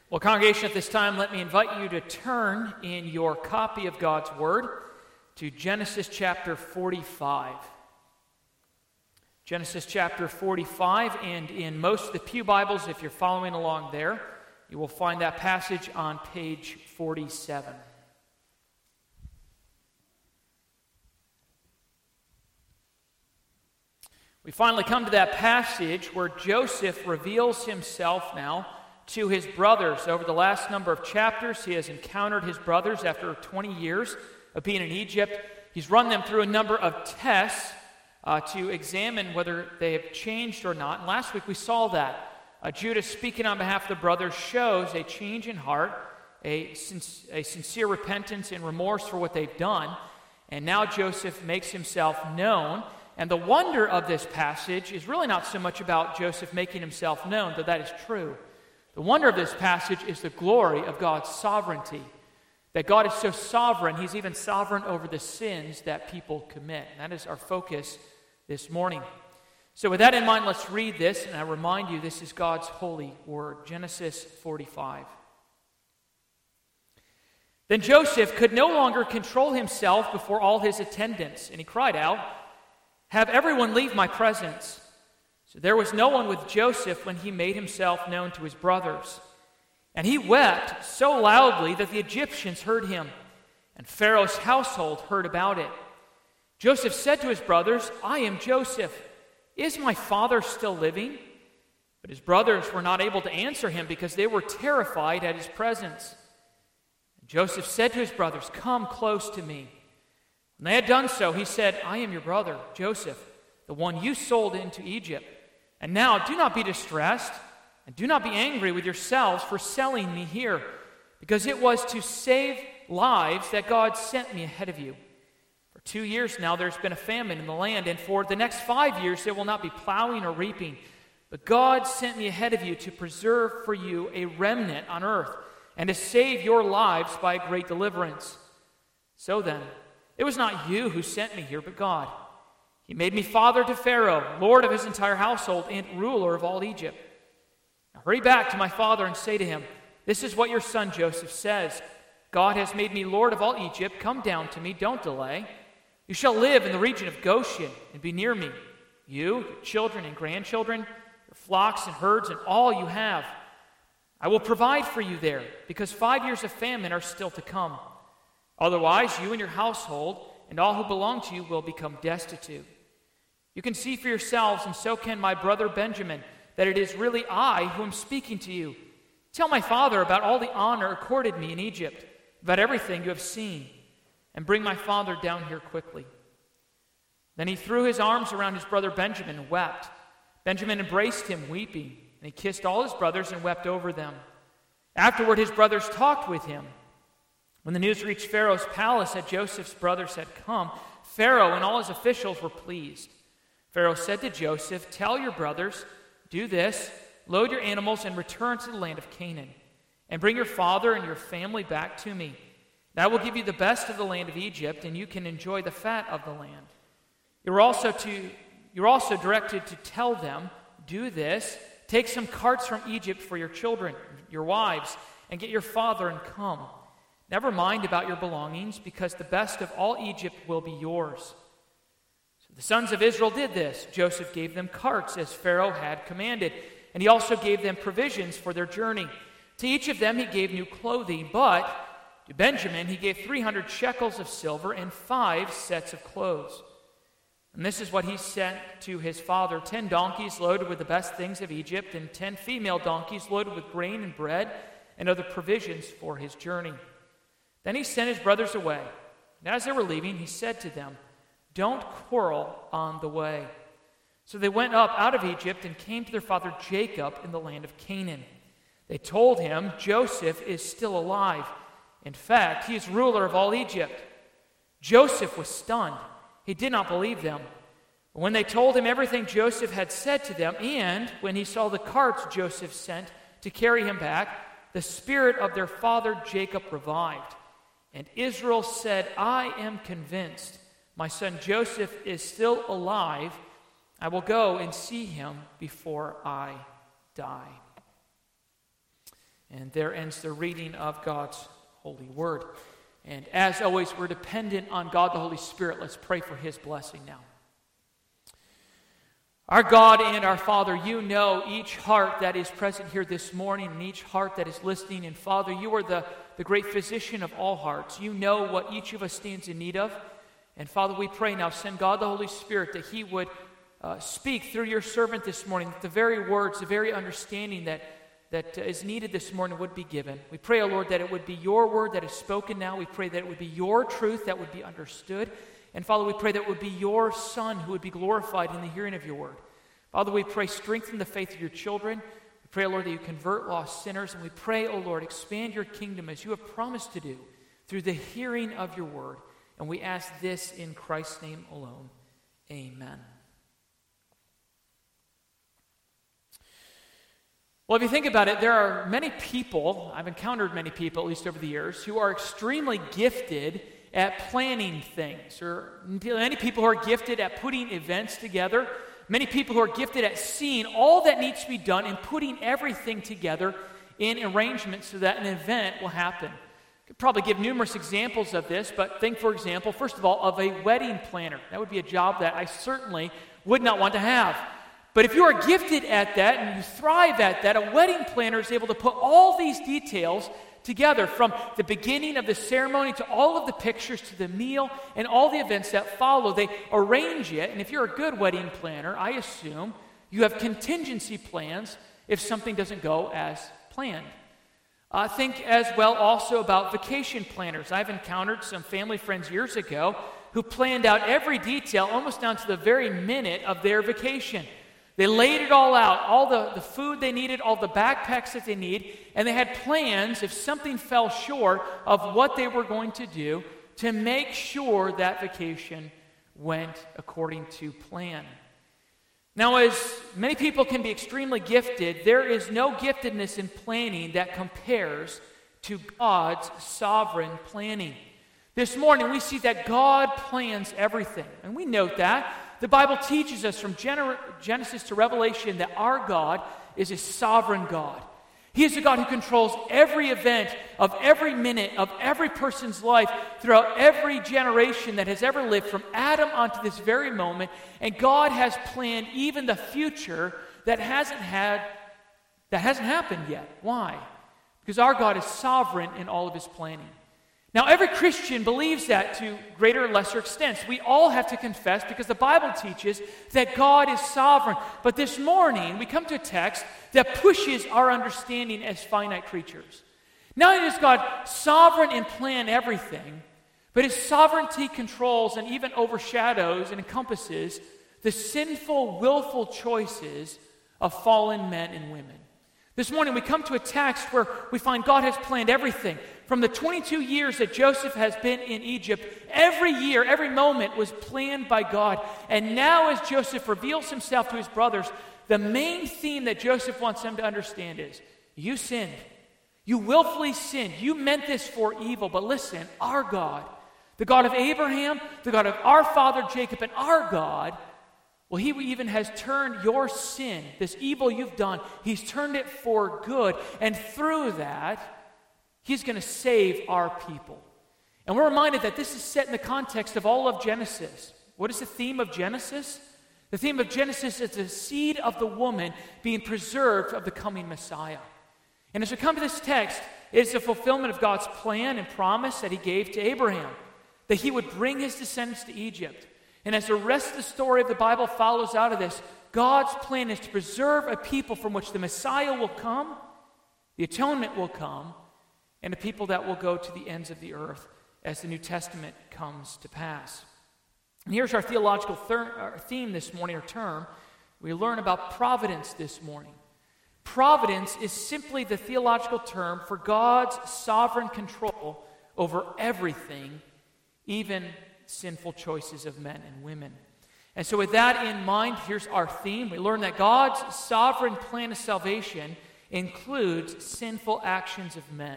Well, congregation, at this time, let me invite you to turn in your copy of God's Word to Genesis chapter 45. Genesis chapter 45, and in most of the pew Bibles, if you're following along there, you will find that passage on page 47. We finally come to that passage where Joseph reveals himself now to his brothers. Over the last number of chapters, he has encountered his brothers after 20 years of being in Egypt. He's run them through a number of tests to examine whether they have changed or not. And last week we saw that. Judah, speaking on behalf of the brothers, shows a change in heart, a sincere repentance and remorse for what they've done. And now Joseph makes himself known. And the wonder of this passage is really not so much about Joseph making himself known, though that is true. The wonder of this passage is the glory of God's sovereignty. That God is so sovereign, He's even sovereign over the sins that people commit. And that is our focus this morning. So with that in mind, let's read this, and I remind you, this is God's holy word. Genesis 45. Then Joseph could no longer control himself before all his attendants, and he cried out, "Have everyone leave my presence." So there was no one with Joseph when he made himself known to his brothers. And he wept so loudly that the Egyptians heard him, and Pharaoh's household heard about it. Joseph said to his brothers, "I am Joseph. Is my father still living?" But his brothers were not able to answer him because they were terrified at his presence. And Joseph said to his brothers, "Come close to me." When they had done so, he said, "I am your brother, Joseph, the one you sold into Egypt. And now do not be distressed, and do not be angry with yourselves for selling me here, because it was to save lives that God sent me ahead of you. For 2 years now there's been a famine in the land, and for the next 5 years there will not be plowing or reaping. But God sent me ahead of you to preserve for you a remnant on earth, and to save your lives by a great deliverance. So then, it was not you who sent me here, but God. He made me father to Pharaoh, lord of his entire household, and ruler of all Egypt. Now hurry back to my father and say to him, 'This is what your son Joseph says. God has made me lord of all Egypt. Come down to me, don't delay. You shall live in the region of Goshen and be near me, you, your children and grandchildren, your flocks and herds, and all you have. I will provide for you there, because 5 years of famine are still to come. Otherwise, you and your household and all who belong to you will become destitute. You can see for yourselves, and so can my brother Benjamin, that it is really I who am speaking to you. Tell my father about all the honor accorded me in Egypt, about everything you have seen, and bring my father down here quickly.' Then he threw his arms around his brother Benjamin and wept. Benjamin embraced him, weeping, and he kissed all his brothers and wept over them. Afterward, his brothers talked with him. When the news reached Pharaoh's palace that Joseph's brothers had come, Pharaoh and all his officials were pleased. Pharaoh said to Joseph, 'Tell your brothers, do this, load your animals and return to the land of Canaan, and bring your father and your family back to me. And I will give you the best of the land of Egypt, and you can enjoy the fat of the land.' You're also directed to tell them, 'Do this, take some carts from Egypt for your children, your wives, and get your father and come. Never mind about your belongings, because the best of all Egypt will be yours.' So the sons of Israel did this. Joseph gave them carts as Pharaoh had commanded, and he also gave them provisions for their journey. To each of them he gave new clothing, but to Benjamin he gave 300 shekels of silver and 5 sets of clothes. And this is what he sent to his father: 10 donkeys loaded with the best things of Egypt, and 10 female donkeys loaded with grain and bread and other provisions for his journey. Then he sent his brothers away, and as they were leaving, he said to them, 'Don't quarrel on the way.' So they went up out of Egypt and came to their father Jacob in the land of Canaan. They told him, 'Joseph is still alive. In fact, he is ruler of all Egypt.' Joseph was stunned. He did not believe them. But when they told him everything Joseph had said to them, and when he saw the carts Joseph sent to carry him back, the spirit of their father Jacob revived. And Israel said, 'I am convinced my son Joseph is still alive. I will go and see him before I die.'" And there ends the reading of God's holy word. And as always, we're dependent on God the Holy Spirit. Let's pray for his blessing now. Our God and our Father, you know each heart that is present here this morning and each heart that is listening. And Father, you are the great physician of all hearts. You know what each of us stands in need of. And Father, we pray now, send God the Holy Spirit that he would speak through your servant this morning, that the very words, the very understanding that is needed this morning would be given. We pray, O Lord, that it would be your word that is spoken now. We pray that it would be your truth that would be understood. And Father, we pray that it would be your Son who would be glorified in the hearing of your word. Father, we pray, strengthen the faith of your children. We pray, O Lord, that you convert lost sinners. And we pray, O Lord, expand your kingdom as you have promised to do through the hearing of your word. And we ask this in Christ's name alone. Amen. Well, if you think about it, there are many people, I've encountered many people, at least over the years, who are extremely gifted at planning things. Or many people who are gifted at putting events together. Many people who are gifted at seeing all that needs to be done and putting everything together in arrangements so that an event will happen. I could probably give numerous examples of this, but think, for example, first of all, of a wedding planner. That would be a job that I certainly would not want to have. But if you are gifted at that and you thrive at that, a wedding planner is able to put all these details together, from the beginning of the ceremony to all of the pictures to the meal and all the events that follow. They arrange it, and if you're a good wedding planner, I assume you have contingency plans if something doesn't go as planned. Think as well also about vacation planners. I've encountered some family friends years ago who planned out every detail almost down to the very minute of their vacation. They laid it all out, all the food they needed, all the backpacks that they need, and they had plans if something fell short of what they were going to do to make sure that vacation went according to plan. Now, as many people can be extremely gifted, there is no giftedness in planning that compares to God's sovereign planning. This morning, we see that God plans everything, and we note that. The Bible teaches us from Genesis to Revelation that our God is a sovereign God. He is a God who controls every event of every minute of every person's life throughout every generation that has ever lived from Adam onto this very moment. And God has planned even the future that hasn't happened yet. Why? Because our God is sovereign in all of his planning. Now, every Christian believes that to greater or lesser extents. We all have to confess because the Bible teaches that God is sovereign. But this morning, we come to a text that pushes our understanding as finite creatures. Not only does God sovereign and plan everything, but his sovereignty controls and even overshadows and encompasses the sinful, willful choices of fallen men and women. This morning we come to a text where we find God has planned everything. From the 22 years that Joseph has been in Egypt, every year, every moment was planned by God. And now as Joseph reveals himself to his brothers, the main theme that Joseph wants them to understand is, you sinned. You willfully sinned. You meant this for evil. But listen, our God, the God of Abraham, the God of our father Jacob, and our God, well, he even has turned your sin, this evil you've done, he's turned it for good. And through that, he's going to save our people. And we're reminded that this is set in the context of all of Genesis. What is the theme of Genesis? The theme of Genesis is the seed of the woman being preserved of the coming Messiah. And as we come to this text, it is the fulfillment of God's plan and promise that he gave to Abraham, that he would bring his descendants to Egypt. And as the rest of the story of the Bible follows out of this, God's plan is to preserve a people from which the Messiah will come, the atonement will come, and a people that will go to the ends of the earth as the New Testament comes to pass. And here's our theological theme this morning, or term. We learn about providence this morning. Providence is simply the theological term for God's sovereign control over everything, even sinful choices of men and women. And so with that in mind, here's our theme. We learn that God's sovereign plan of salvation includes sinful actions of men.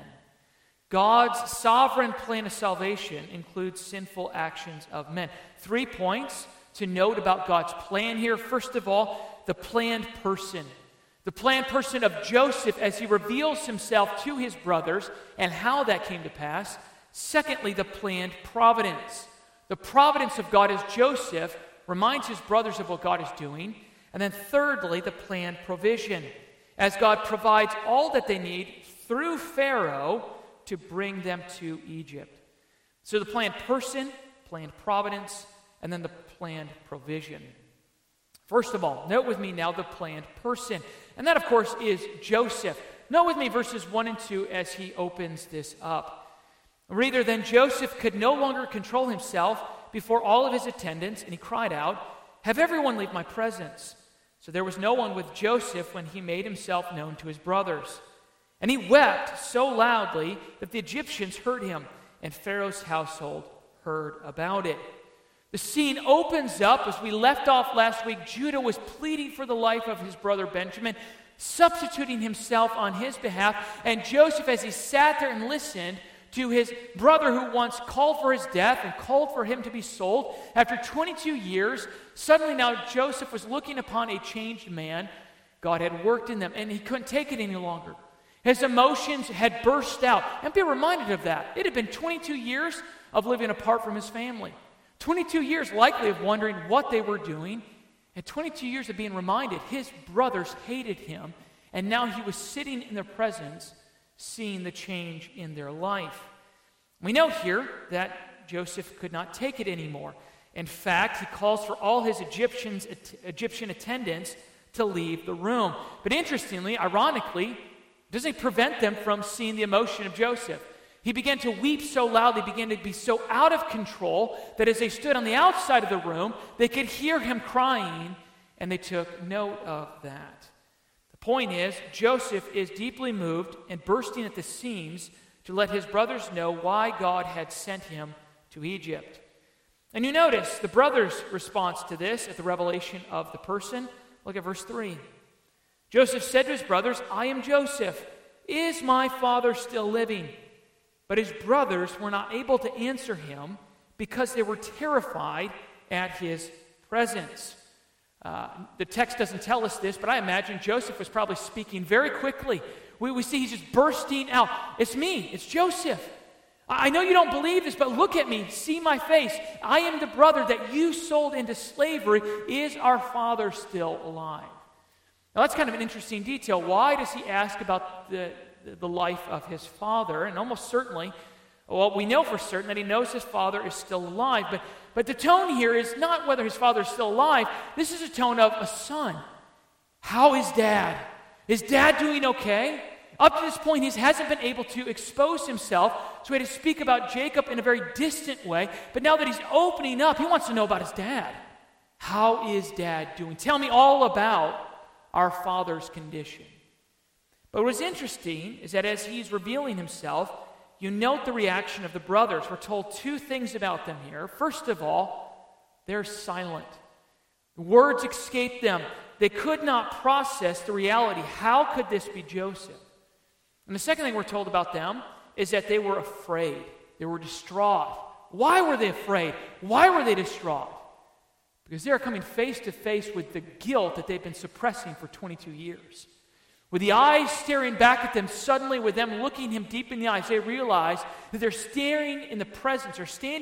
God's sovereign plan of salvation includes sinful actions of men. 3 points to note about God's plan here. First of all, the planned person. The planned person of Joseph as he reveals himself to his brothers and how that came to pass. Secondly, the planned providence. The providence of God as Joseph reminds his brothers of what God is doing. And then thirdly, the planned provision, as God provides all that they need through Pharaoh to bring them to Egypt. So the planned person, planned providence, and then the planned provision. First of all, note with me now the planned person. And that, of course, is Joseph. Note with me verses 1 and 2 as he opens this up. Reader, then Joseph could no longer control himself before all of his attendants, and he cried out, "Have everyone leave my presence." So there was no one with Joseph when he made himself known to his brothers. And he wept so loudly that the Egyptians heard him, and Pharaoh's household heard about it. The scene opens up as we left off last week. Judah was pleading for the life of his brother Benjamin, substituting himself on his behalf. And Joseph, as he sat there and listened to his brother who once called for his death and called for him to be sold, after 22 years, suddenly now Joseph was looking upon a changed man. God had worked in them, and he couldn't take it any longer. His emotions had burst out. And be reminded of that. It had been 22 years of living apart from his family. 22 years likely of wondering what they were doing, and 22 years of being reminded his brothers hated him, and now he was sitting in their presence, seeing the change in their life. We know here that Joseph could not take it anymore. In fact, he calls for all his Egyptian attendants to leave the room. But interestingly, ironically, doesn't prevent them from seeing the emotion of Joseph. He began to weep so loud, they began to be so out of control that as they stood on the outside of the room, they could hear him crying, and they took note of that. The point is, Joseph is deeply moved and bursting at the seams to let his brothers know why God had sent him to Egypt. And you notice the brothers' response to this at the revelation of the person. Look at verse 3. Joseph said to his brothers, "I am Joseph. Is my father still living?" But his brothers were not able to answer him because they were terrified at his presence. The text doesn't tell us this, but I imagine Joseph was probably speaking very quickly. We see he's just bursting out. "It's me. It's Joseph. I know you don't believe this, but look at me. See my face. I am the brother that you sold into slavery. Is our father still alive?" Now that's kind of an interesting detail. Why does he ask about the life of his father? And almost certainly, well, we know for certain that he knows his father is still alive. But the tone here is not whether his father is still alive. This is a tone of a son. How is Dad? Is Dad doing okay? Up to this point, he hasn't been able to expose himself, so he had to speak about Jacob in a very distant way. But now that he's opening up, he wants to know about his dad. How is Dad doing? Tell me all about our father's condition. But what's interesting is that as he's revealing himself, you note the reaction of the brothers. We're told two things about them here. First of all, they're silent. Words escape them. They could not process the reality. How could this be Joseph? And the second thing we're told about them is that they were afraid. They were distraught. Why were they afraid? Why were they distraught? Because they're coming face to face with the guilt that they've been suppressing for 22 years. With the eyes staring back at them, suddenly with them looking him deep in the eyes, they realize that they're standing in the presence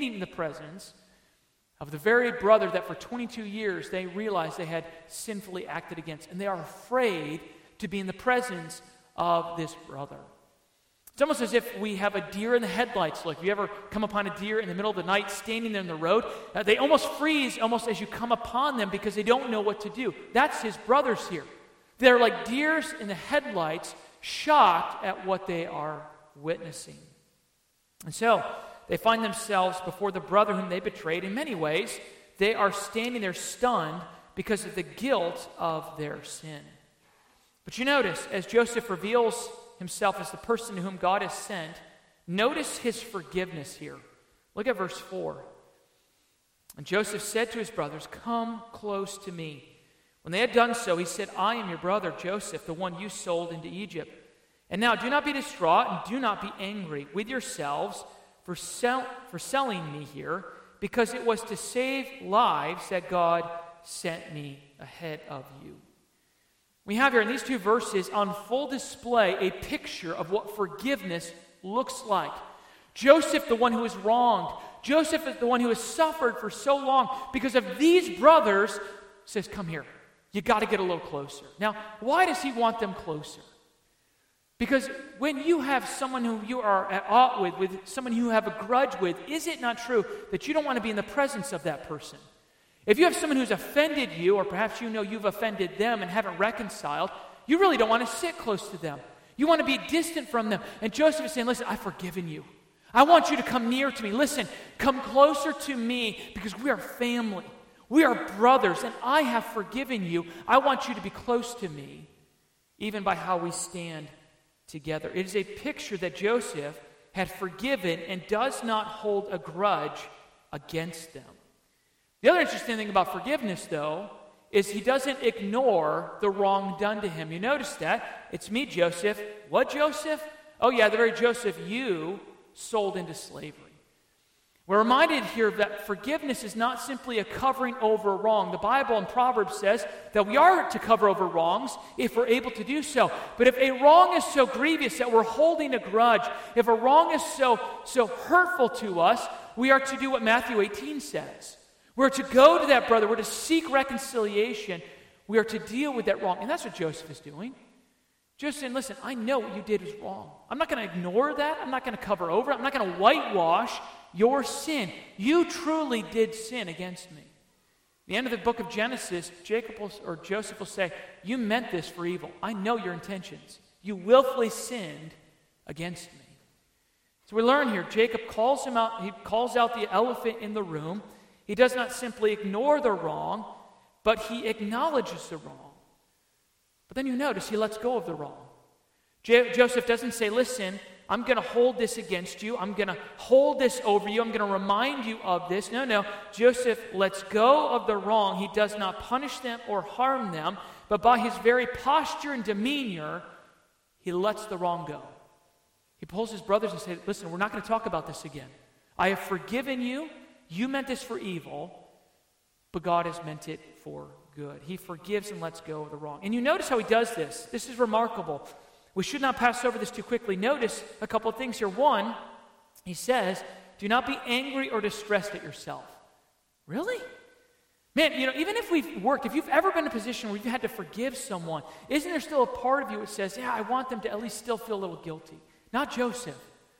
of the very brother that for 22 years they realized they had sinfully acted against. And they are afraid to be in the presence of this brother. It's almost as if we have a deer in the headlights look. If you ever come upon a deer in the middle of the night standing there in the road, they almost freeze almost as you come upon them because they don't know what to do. That's his brothers here. They're like deers in the headlights, shocked at what they are witnessing. And so they find themselves before the brother whom they betrayed. In many ways, they are standing there stunned because of the guilt of their sin. But you notice, as Joseph reveals himself as the person to whom God has sent, notice his forgiveness here. Look at verse 4. And Joseph said to his brothers, "Come close to me." When they had done so, he said, "I am your brother Joseph, the one you sold into Egypt. And now do not be distraught and do not be angry with yourselves for selling me here, because it was to save lives that God sent me ahead of you." We have here in these two verses on full display a picture of what forgiveness looks like. Joseph, the one who is wronged, Joseph is the one who has suffered for so long because of these brothers, says, come here. You got to get a little closer. Now, why does he want them closer? Because when you have someone who you are at odds with someone you have a grudge with, is it not true that you don't want to be in the presence of that person? If you have someone who's offended you, or perhaps you know you've offended them and haven't reconciled, you really don't want to sit close to them. You want to be distant from them. And Joseph is saying, listen, I've forgiven you. I want you to come near to me. Listen, come closer to me because we are family. We are brothers, and I have forgiven you. I want you to be close to me, even by how we stand together. It is a picture that Joseph had forgiven and does not hold a grudge against them. The other interesting thing about forgiveness, though, is he doesn't ignore the wrong done to him. You notice that? It's me, Joseph. What, Joseph? Oh, yeah, the very Joseph you sold into slavery. We're reminded here that forgiveness is not simply a covering over wrong. The Bible in Proverbs says that we are to cover over wrongs if we're able to do so. But if a wrong is so grievous that we're holding a grudge, if a wrong is so hurtful to us, we are to do what Matthew 18 says. We're to go to that brother. We're to seek reconciliation. We are to deal with that wrong. And that's what Joseph is doing. Just saying, listen, I know what you did was wrong. I'm not going to ignore that. I'm not going to cover over it. I'm not going to whitewash your sin. You truly did sin against me. At the end of the book of Genesis, Joseph will say, you meant this for evil. I know your intentions. You willfully sinned against me. So we learn here, Jacob calls him out. He calls out the elephant in the room. He does not simply ignore the wrong, but he acknowledges the wrong. But then you notice he lets go of the wrong. Joseph doesn't say, listen, I'm going to hold this against you. I'm going to hold this over you. I'm going to remind you of this. No. Joseph lets go of the wrong. He does not punish them or harm them, but by his very posture and demeanor, he lets the wrong go. He pulls his brothers and says, listen, we're not going to talk about this again. I have forgiven you. You meant this for evil, but God has meant it for good. He forgives and lets go of the wrong. And you notice how he does this. This is remarkable. We should not pass over this too quickly. Notice a couple of things here. One, he says, do not be angry or distressed at yourself. Really? Man, even if if you've ever been in a position where you've had to forgive someone, isn't there still a part of you that says, yeah, I want them to at least still feel a little guilty? Not Joseph.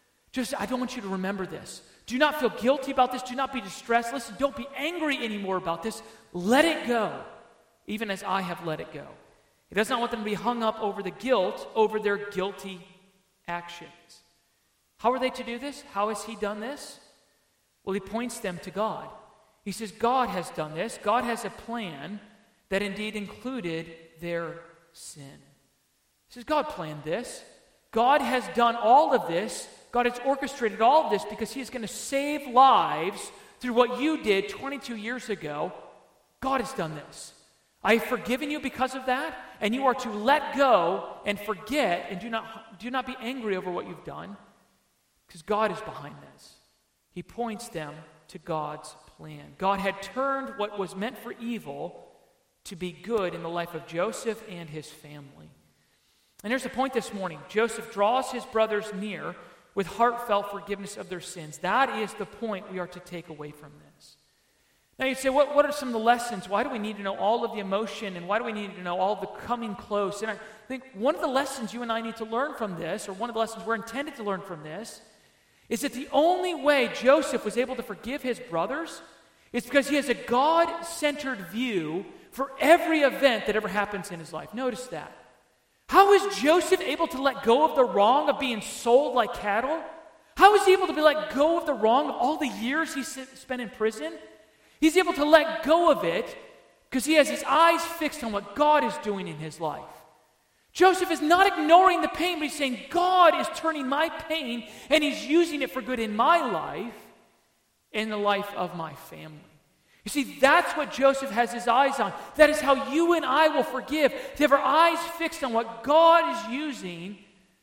I don't want you to remember this. Do not feel guilty about this. Do not be distressed. Listen, don't be angry anymore about this. Let it go, even as I have let it go. He does not want them to be hung up over the guilt, over their guilty actions. How are they to do this? How has he done this? Well, he points them to God. He says, God has done this. God has a plan that indeed included their sin. He says, God planned this. God has done all of this. God has orchestrated all of this because he is going to save lives through what you did 22 years ago. God has done this. I have forgiven you because of that, and you are to let go and forget and do not be angry over what you've done because God is behind this. He points them to God's plan. God had turned what was meant for evil to be good in the life of Joseph and his family. And here's the point this morning. Joseph draws his brothers near with heartfelt forgiveness of their sins. That is the point we are to take away from this. Now you'd say, what are some of the lessons? Why do we need to know all of the emotion, and why do we need to know all of the coming close? And I think one of the lessons you and I need to learn from this, or one of the lessons we're intended to learn from this, is that the only way Joseph was able to forgive his brothers is because he has a God-centered view for every event that ever happens in his life. Notice that. How is Joseph able to let go of the wrong of being sold like cattle? How is he able to let go of the wrong of all the years he spent in prison? He's able to let go of it because he has his eyes fixed on what God is doing in his life. Joseph is not ignoring the pain, but he's saying, God is turning my pain and he's using it for good in my life and the life of my family. You see, that's what Joseph has his eyes on. That is how you and I will forgive. To have our eyes fixed on what God is using,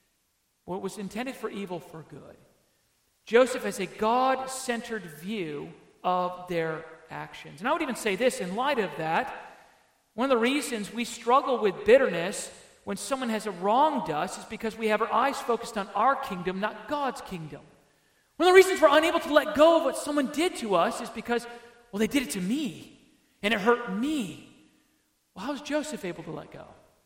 what was intended for evil, for good. Joseph has a God-centered view of their actions. And I would even say this, in light of that, One of the reasons we struggle with bitterness when someone has wronged us is because we have our eyes focused on our kingdom, not God's kingdom. One of the reasons we're unable to let go of what someone did to us is because, well, they did it to me, and it hurt me. Well, how was Joseph able to let go?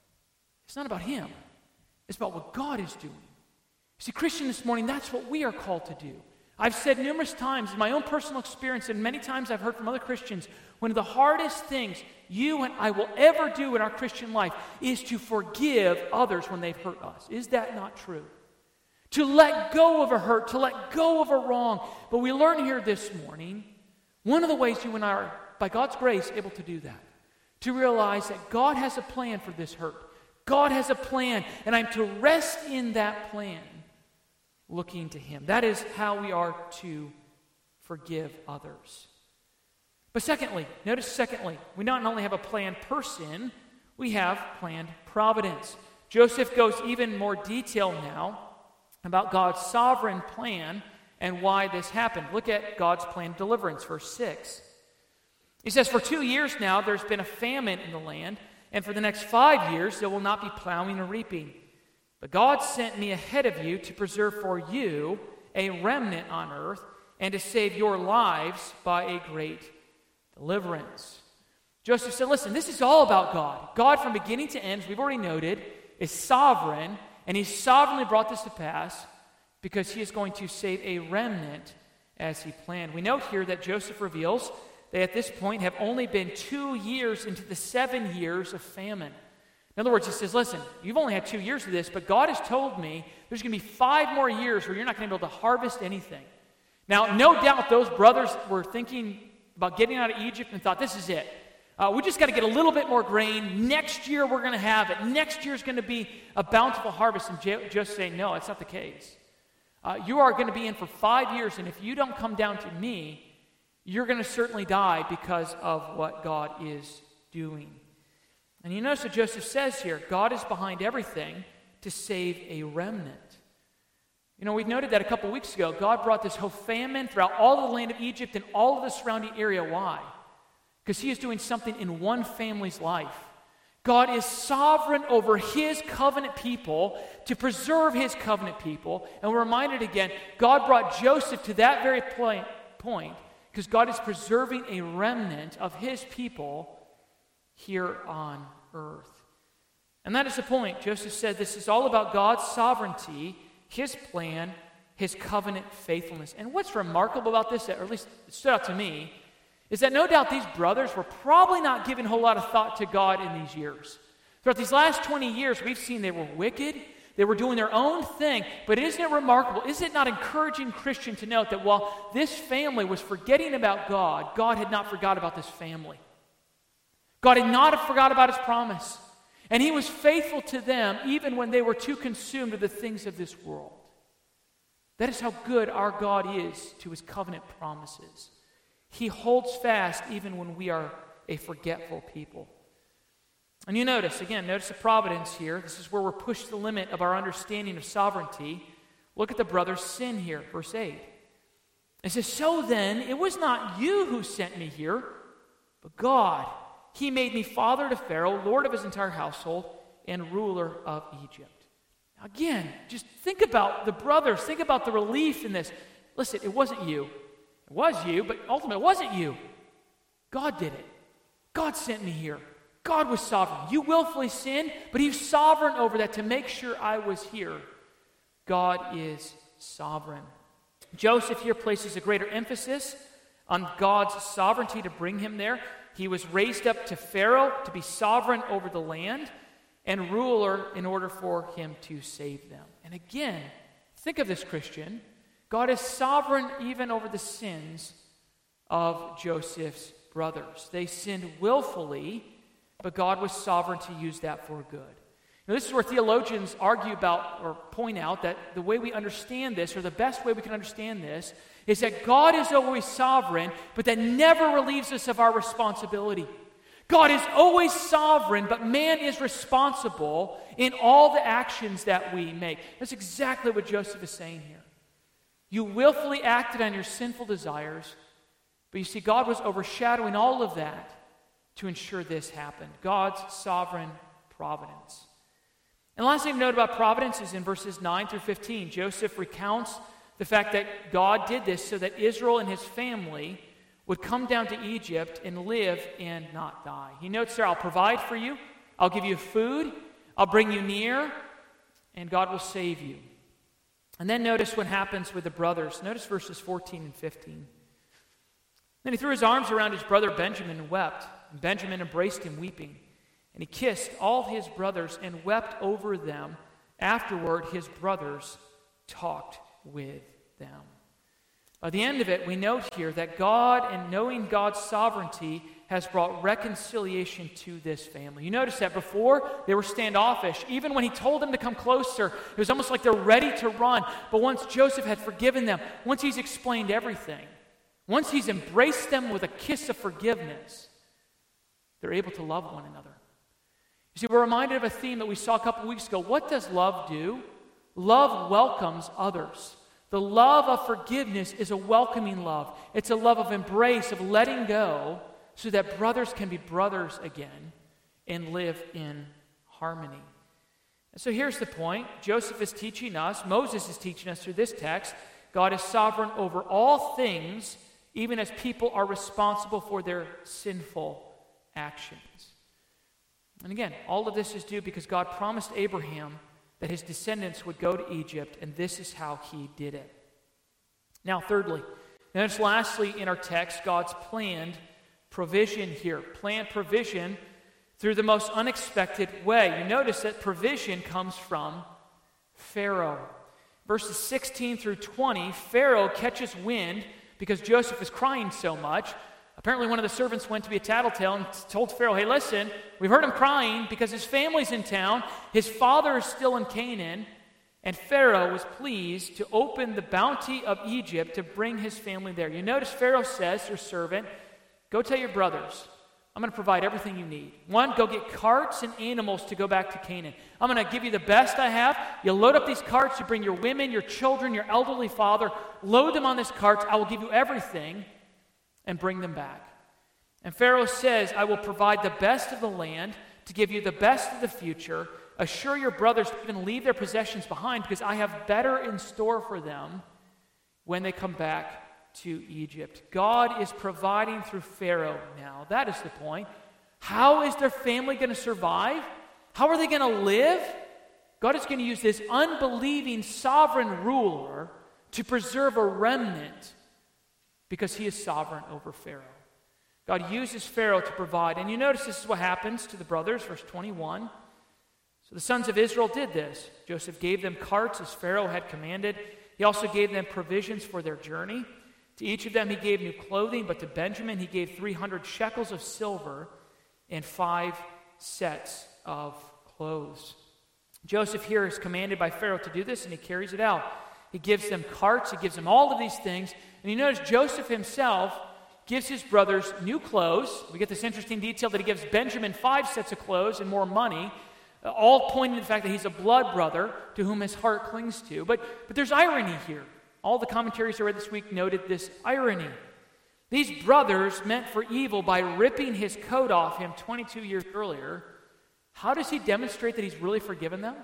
It's not about him. It's about what God is doing. See, Christian, this morning, that's what we are called to do. I've said numerous times in my own personal experience, and many times I've heard from other Christians, one of the hardest things you and I will ever do in our Christian life is to forgive others when they've hurt us. Is that not true? To let go of a hurt, to let go of a wrong. But we learn here this morning, one of the ways you and I are, by God's grace, able to do that, to realize that God has a plan for this hurt. God has a plan, and I'm to rest in that plan, looking to Him. That is how we are to forgive others. But notice secondly, we not only have a planned person, we have planned providence. Joseph goes even more detail now about God's sovereign plan and why this happened. Look at God's plan of deliverance, verse 6. He says, "For 2 years now there's been a famine in the land, and for the next 5 years there will not be plowing or reaping. But God sent me ahead of you to preserve for you a remnant on earth and to save your lives by a great deliverance." Joseph said, listen, this is all about God. God from beginning to end, as we've already noted, is sovereign, and He's sovereignly brought this to pass because He is going to save a remnant as He planned. We note here that Joseph reveals they at this point have only been 2 years into the 7 years of famine. In other words, he says, listen, you've only had 2 years of this, but God has told me there's going to be 5 more years where you're not going to be able to harvest anything. Now, no doubt those brothers were thinking about getting out of Egypt and thought, this is it. We just got to get a little bit more grain. Next year we're going to have it. Next year's going to be a bountiful harvest. And Joseph saying, no, that's not the case. You are going to be in for 5 years, and if you don't come down to me, you're going to certainly die because of what God is doing. And you notice what Joseph says here. God is behind everything to save a remnant. You know, we noted that a couple weeks ago. God brought this whole famine throughout all the land of Egypt and all of the surrounding area. Why? Because He is doing something in one family's life. God is sovereign over His covenant people to preserve His covenant people. And we're reminded again, God brought Joseph to that very point because God is preserving a remnant of His people here on earth. And that is the point. Joseph said this is all about God's sovereignty, His plan, His covenant faithfulness. And what's remarkable about this, or at least it stood out to me, is that no doubt these brothers were probably not giving a whole lot of thought to God in these years. Throughout these last 20 years, we've seen they were wicked, they were doing their own thing, but isn't it remarkable, is it not encouraging, Christian, to note that while this family was forgetting about God, God had not forgot about this family. God had not forgot about His promise, and He was faithful to them even when they were too consumed with the things of this world. That is how good our God is to His covenant promises. He holds fast even when we are a forgetful people. And you notice the providence here. This is where we're pushed to the limit of our understanding of sovereignty. Look at the brother's sin here, verse 8. It says, "So then, it was not you who sent me here, but God. He made me father to Pharaoh, lord of his entire household, and ruler of Egypt." Now again, just think about the brothers. Think about the relief in this. Listen, it wasn't you. It was you, but ultimately it wasn't you. God did it. God sent me here. God was sovereign. You willfully sinned, but He's sovereign over that to make sure I was here. God is sovereign. Joseph here places a greater emphasis on God's sovereignty to bring him there. He was raised up to Pharaoh to be sovereign over the land and ruler in order for him to save them. And again, think of this, Christian. God is sovereign even over the sins of Joseph's brothers. They sinned willfully, but God was sovereign to use that for good. Now, this is where theologians argue about or point out that the way we understand this, or the best way we can understand this, is that God is always sovereign, but that never relieves us of our responsibility. God is always sovereign, but man is responsible in all the actions that we make. That's exactly what Joseph is saying here. You willfully acted on your sinful desires, but you see, God was overshadowing all of that to ensure this happened. God's sovereign providence. And the last thing to note about providence is in verses 9 through 15. Joseph recounts the fact that God did this so that Israel and his family would come down to Egypt and live and not die. He notes there, I'll provide for you, I'll give you food, I'll bring you near, and God will save you. And then notice what happens with the brothers. Notice verses 14 and 15. Then he threw his arms around his brother Benjamin and wept. And Benjamin embraced him weeping. And he kissed all his brothers and wept over them. Afterward, his brothers talked with them. By the end of it, we note here that God, and knowing God's sovereignty, has brought reconciliation to this family. You notice that before, they were standoffish. Even when he told them to come closer, it was almost like they're ready to run. But once Joseph had forgiven them, once he's explained everything, once he's embraced them with a kiss of forgiveness, they're able to love one another. You see, we're reminded of a theme that we saw a couple weeks ago. What does love do? Love welcomes others. The love of forgiveness is a welcoming love. It's a love of embrace, of letting go, so that brothers can be brothers again and live in harmony. And so here's the point. Joseph is teaching us, Moses is teaching us through this text, God is sovereign over all things, even as people are responsible for their sinful actions. And again, all of this is due because God promised Abraham that his descendants would go to Egypt, and this is how he did it. Now, thirdly, notice lastly in our text, God's planned provision here. Planned provision through the most unexpected way. You notice that provision comes from Pharaoh. Verses 16 through 20, Pharaoh catches wind because Joseph is crying so much. Apparently one of the servants went to be a tattletale and told Pharaoh, hey, listen, we've heard him crying because his family's in town. His father is still in Canaan. And Pharaoh was pleased to open the bounty of Egypt to bring his family there. You notice Pharaoh says to your servant, go tell your brothers, I'm going to provide everything you need. One, go get carts and animals to go back to Canaan. I'm going to give you the best I have. You load up these carts, you bring your women, your children, your elderly father, load them on these carts. I will give you everything and bring them back. And Pharaoh says, I will provide the best of the land to give you the best of the future. Assure your brothers to even leave their possessions behind because I have better in store for them when they come back to Egypt. God is providing through Pharaoh now. That is the point. How is their family going to survive? How are they going to live? God is going to use this unbelieving sovereign ruler to preserve a remnant because he is sovereign over Pharaoh. God uses Pharaoh to provide. And you notice this is what happens to the brothers, verse 21. So the sons of Israel did this. Joseph gave them carts as Pharaoh had commanded. He also gave them provisions for their journey. To each of them he gave new clothing, but to Benjamin he gave 300 shekels of silver and 5 sets of clothes. Joseph here is commanded by Pharaoh to do this, and he carries it out. He gives them carts, he gives them all of these things. And you notice Joseph himself gives his brothers new clothes. We get this interesting detail that he gives Benjamin 5 sets of clothes and more money, all pointing to the fact that he's a blood brother to whom his heart clings to. But there's irony here. All the commentaries I read this week noted this irony. These brothers meant for evil by ripping his coat off him 22 years earlier. How does he demonstrate that he's really forgiven them?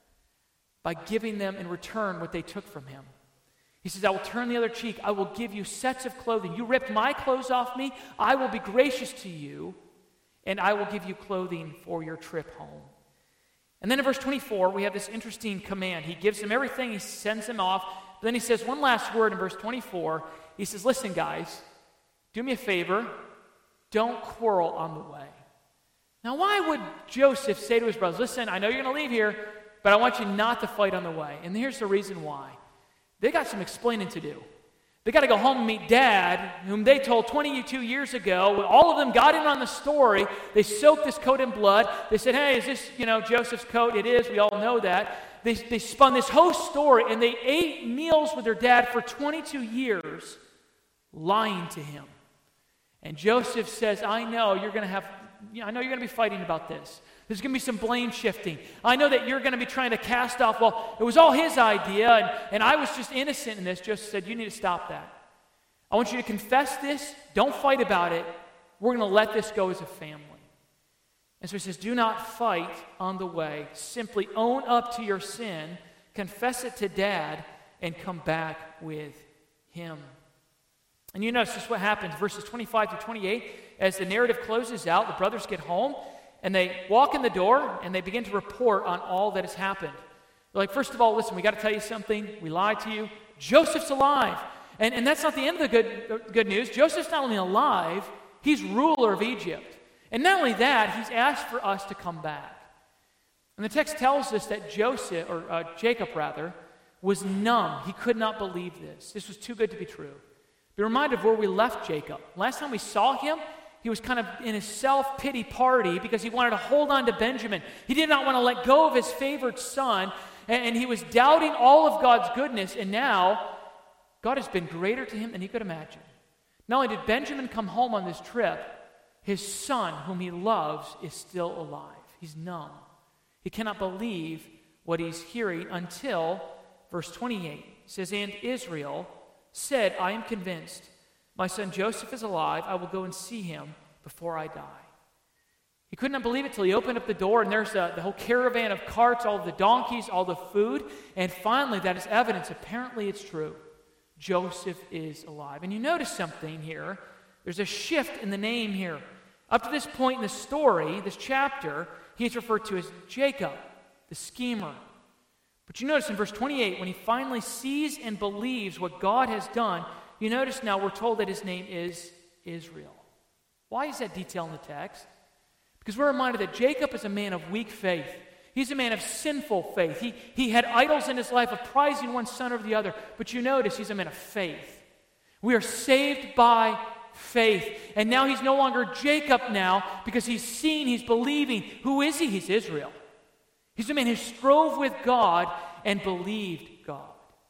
By giving them in return what they took from him. He says, I will turn the other cheek. I will give you sets of clothing. You ripped my clothes off me. I will be gracious to you, and I will give you clothing for your trip home. And then in verse 24, we have this interesting command. He gives them everything. He sends them off. But then he says one last word in verse 24. He says, listen, guys, do me a favor. Don't quarrel on the way. Now, why would Joseph say to his brothers, listen, I know you're going to leave here, but I want you not to fight on the way. And here's the reason why. They got some explaining to do. They got to go home and meet Dad, whom they told 22 years ago. When all of them got in on the story, they soaked this coat in blood. They said, hey, is this, Joseph's coat? It is. We all know that. They spun this whole story, and they ate meals with their dad for 22 years, lying to him. And Joseph says, I know you're going to be fighting about this. There's going to be some blame shifting. I know that you're going to be trying to cast off, well, it was all his idea, and I was just innocent in this. Joseph said, you need to stop that. I want you to confess this. Don't fight about it. we're going to let this go as a family. And so he says, do not fight on the way. Simply own up to your sin, confess it to Dad, and come back with him. And you notice just what happens, verses 25 to 28, as the narrative closes out, the brothers get home, and they walk in the door, and they begin to report on all that has happened. They're like, first of all, listen, we got to tell you something. We lied to you. Joseph's alive. And that's not the end of the good news. Joseph's not only alive, he's ruler of Egypt. And not only that, he's asked for us to come back. And the text tells us that Jacob was numb. He could not believe this. This was too good to be true. Be reminded of where we left Jacob. Last time we saw him, he was kind of in his self-pity party because he wanted to hold on to Benjamin. He did not want to let go of his favored son, and he was doubting all of God's goodness, and now God has been greater to him than he could imagine. Not only did Benjamin come home on this trip, his son, whom he loves, is still alive. He's numb. He cannot believe what he's hearing until verse 28 says, and Israel said, I am convinced my son Joseph is alive. I will go and see him before I die. He could not believe it till he opened up the door, and there's the whole caravan of carts, all of the donkeys, all the food, and finally that is evidence. Apparently it's true. Joseph is alive. And you notice something here. There's a shift in the name here. Up to this point in the story, this chapter, he's referred to as Jacob, the schemer. But you notice in verse 28, when he finally sees and believes what God has done, you notice now we're told that his name is Israel. Why is that detail in the text? Because we're reminded that Jacob is a man of weak faith. He's a man of sinful faith. He had idols in his life of prizing one son over the other. But you notice he's a man of faith. We are saved by faith. And now he's no longer Jacob now because he's seen, he's believing. Who is he? He's Israel. He's a man who strove with God and believed God.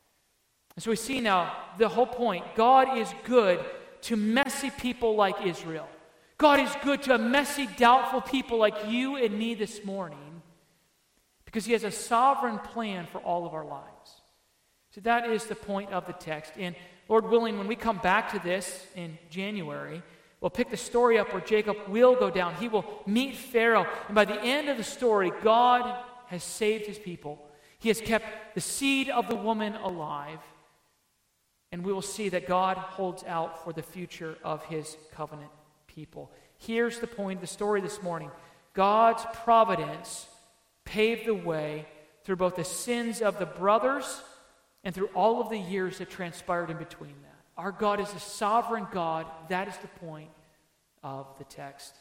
And so we see now the whole point. God is good to messy people like Israel. God is good to a messy, doubtful people like you and me this morning because he has a sovereign plan for all of our lives. So that is the point of the text. And Lord willing, when we come back to this in January, we'll pick the story up where Jacob will go down. He will meet Pharaoh. And by the end of the story, God has saved his people. He has kept the seed of the woman alive. And we will see that God holds out for the future of his covenant people. Here's the point of the story this morning. God's providence paved the way through both the sins of the brothers and through all of the years that transpired in between that. Our God is a sovereign God. That is the point of the text.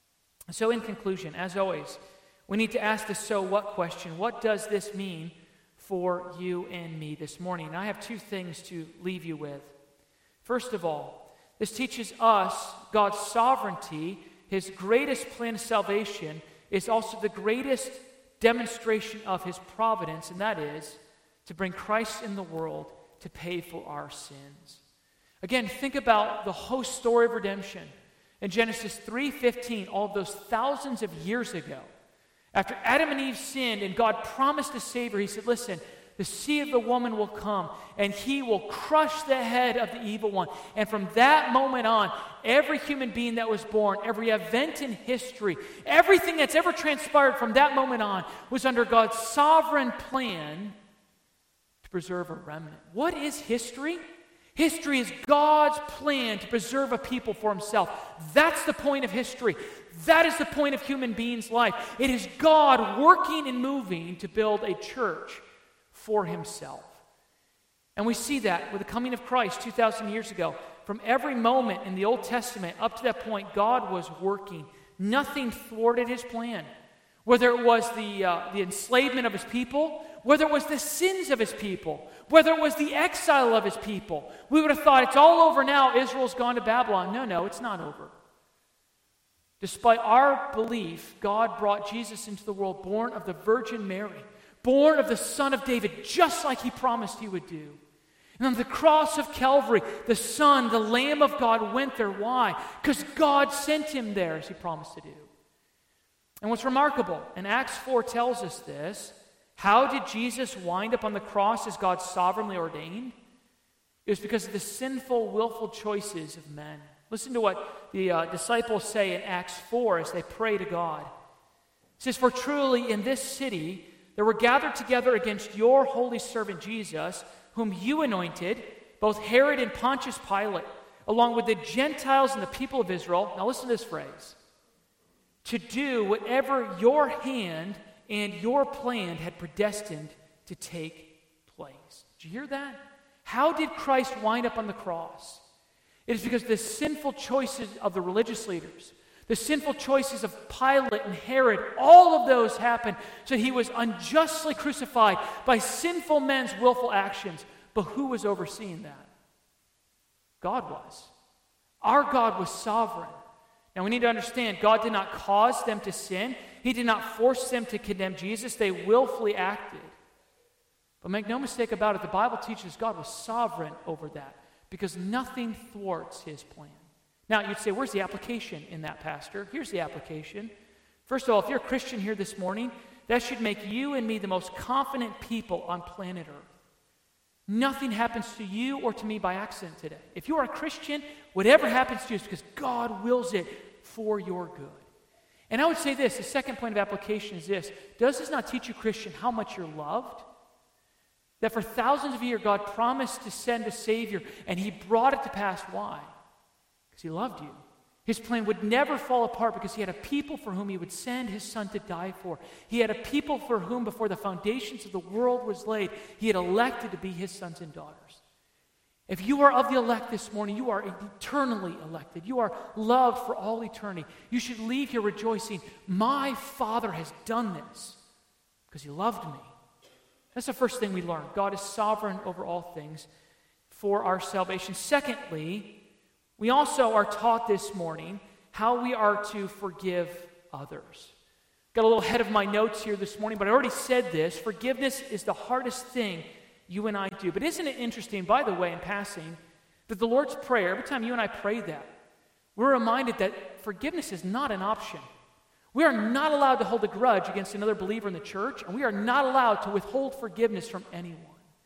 So in conclusion, as always, we need to ask the so what question. What does this mean for you and me this morning? And I have two things to leave you with. First of all, this teaches us God's sovereignty. His greatest plan of salvation is also the greatest demonstration of his providence, and that is to bring Christ in the world to pay for our sins. Again, think about the whole story of redemption. In Genesis 3:15, all of those thousands of years ago, after Adam and Eve sinned and God promised a Savior, he said, listen, the seed of the woman will come and he will crush the head of the evil one. And from that moment on, every human being that was born, every event in history, everything that's ever transpired from that moment on was under God's sovereign plan to preserve a remnant. What is history? History is God's plan to preserve a people for himself. That's the point of history. That is the point of human beings' life. It is God working and moving to build a church for himself. And we see that with the coming of Christ 2,000 years ago. From every moment in the Old Testament up to that point, God was working. Nothing thwarted his plan. Whether it was the enslavement of his people, whether it was the sins of his people, whether it was the exile of his people. We would have thought it's all over now. Israel's gone to Babylon. No, it's not over. Despite our belief, God brought Jesus into the world, born of the Virgin Mary, born of the Son of David, just like he promised he would do. And on the cross of Calvary, the Son, the Lamb of God, went there. Why? Because God sent him there, as he promised to do. And what's remarkable, and Acts 4 tells us this, how did Jesus wind up on the cross as God sovereignly ordained? It was because of the sinful, willful choices of men. Listen to what the disciples say in Acts 4 as they pray to God. It says, "For truly in this city there were gathered together against your holy servant Jesus, whom you anointed, both Herod and Pontius Pilate, along with the Gentiles and the people of Israel." Now listen to this phrase. "To do whatever your hand and your plan had predestined to take place." Did you hear that? How did Christ wind up on the cross? It is because the sinful choices of the religious leaders, the sinful choices of Pilate and Herod, all of those happened so that he was unjustly crucified by sinful men's willful actions. But who was overseeing that? God was. Our God was sovereign. Now we need to understand, God did not cause them to sin. He did not force them to condemn Jesus. They willfully acted. But make no mistake about it, the Bible teaches God was sovereign over that because nothing thwarts his plan. Now you'd say, where's the application in that, Pastor? Here's the application. First of all, if you're a Christian here this morning, that should make you and me the most confident people on planet Earth. Nothing happens to you or to me by accident today. If you are a Christian, whatever happens to you is because God wills it for your good. And I would say this, the second point of application is this. Does this not teach you, Christian, how much you're loved? That for thousands of years, God promised to send a Savior, and he brought it to pass. Why? Because he loved you. His plan would never fall apart because he had a people for whom he would send his Son to die for. He had a people for whom, before the foundations of the world was laid, he had elected to be his sons and daughters. If you are of the elect this morning, you are eternally elected. You are loved for all eternity. You should leave here rejoicing, my Father has done this because he loved me. That's the first thing we learn. God is sovereign over all things for our salvation. Secondly, we also are taught this morning how we are to forgive others. Got a little ahead of my notes here this morning, but I already said this. Forgiveness is the hardest thing you and I do. But isn't it interesting, by the way, in passing, that the Lord's Prayer, every time you and I pray that, we're reminded that forgiveness is not an option. We are not allowed to hold a grudge against another believer in the church, and we are not allowed to withhold forgiveness from anyone.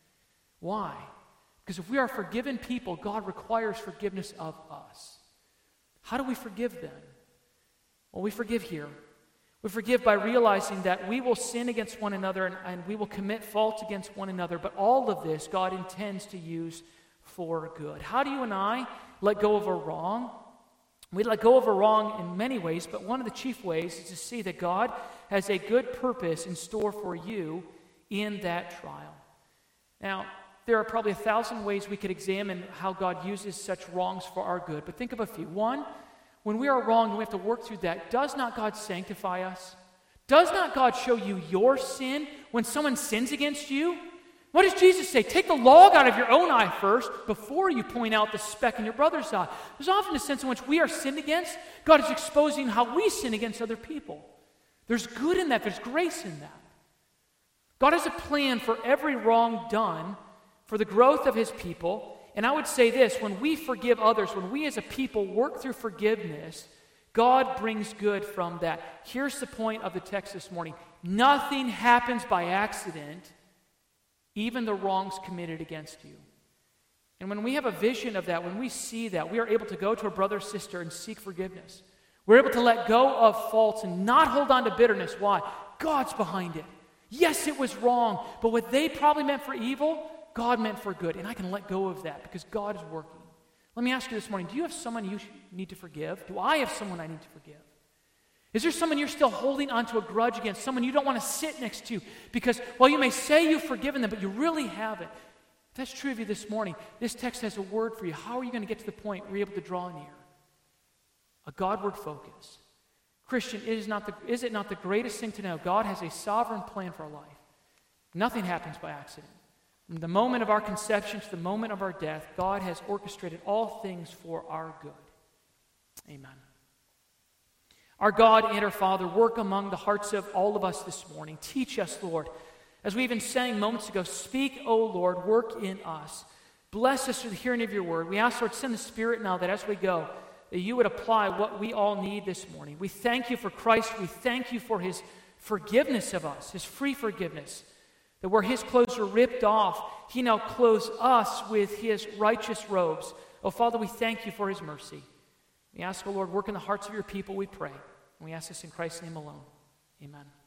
Why? Because if we are forgiven people, God requires forgiveness of us. How do we forgive then? Well, we forgive here. We forgive by realizing that we will sin against one another and we will commit faults against one another, but all of this God intends to use for good. How do you and I let go of a wrong? We let go of a wrong in many ways, but one of the chief ways is to see that God has a good purpose in store for you in that trial. Now, there are probably 1,000 ways we could examine how God uses such wrongs for our good, but think of a few. One, when we are wrong and we have to work through that, does not God sanctify us? Does not God show you your sin when someone sins against you? What does Jesus say? Take the log out of your own eye first before you point out the speck in your brother's eye. There's often a sense in which we are sinned against. God is exposing how we sin against other people. There's good in that. There's grace in that. God has a plan for every wrong done for the growth of his people. And I would say this, when we forgive others, when we as a people work through forgiveness, God brings good from that. Here's the point of the text this morning. Nothing happens by accident, even the wrongs committed against you. And when we have a vision of that, when we see that, we are able to go to a brother or sister and seek forgiveness. We're able to let go of faults and not hold on to bitterness. Why? God's behind it. Yes, it was wrong, but what they probably meant for evil, God meant for good, and I can let go of that because God is working. Let me ask you this morning, do you have someone you need to forgive? Do I have someone I need to forgive? Is there someone you're still holding onto a grudge against, someone you don't want to sit next to because, well, you may say you've forgiven them, but you really haven't? If that's true of you this morning, this text has a word for you. How are you going to get to the point where you're able to draw near? A Godward focus. Christian, is it not the greatest thing to know? God has a sovereign plan for our life. Nothing happens by accident. From the moment of our conception to the moment of our death, God has orchestrated all things for our good. Amen. Our God and our Father, work among the hearts of all of us this morning. Teach us, Lord. As we even sang moments ago, speak, O Lord, work in us. Bless us through the hearing of your word. We ask, Lord, send the Spirit now that as we go, that you would apply what we all need this morning. We thank you for Christ. We thank you for his forgiveness of us, his free forgiveness. That where his clothes were ripped off, he now clothes us with his righteous robes. Oh, Father, we thank you for his mercy. We ask, O Lord, work in the hearts of your people, we pray. And we ask this in Christ's name alone. Amen.